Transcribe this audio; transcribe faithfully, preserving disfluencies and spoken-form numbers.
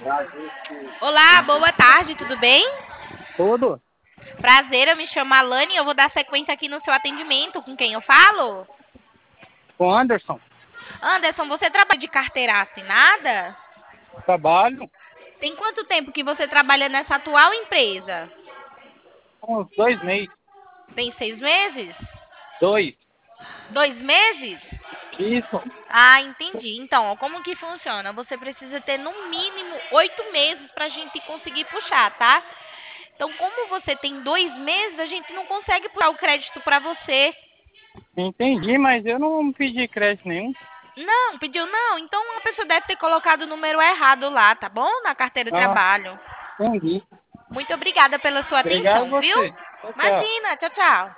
Olá, boa tarde, tudo bem? Tudo? Prazer, eu me chamo Alane e eu vou dar sequência aqui no seu atendimento. Com quem eu falo? Com Anderson? Anderson, você trabalha de carteira assinada? Trabalho Tem quanto tempo que você trabalha nessa atual empresa? com uns dois meses. Tem seis meses? Dois. Dois meses? Isso. Ah, entendi. Então, ó, como que funciona? Você precisa ter no mínimo oito meses para a gente conseguir puxar, tá? Então, como você tem dois meses, a gente não consegue puxar o crédito para você. Entendi, mas eu não pedi crédito nenhum. Não, pediu não. Então a pessoa deve ter colocado o número errado lá, tá bom? Na carteira de Ah, trabalho. entendi. Muito obrigada pela sua Obrigado a atenção, viu? você. Tchau, tchau. Imagina, tchau, tchau.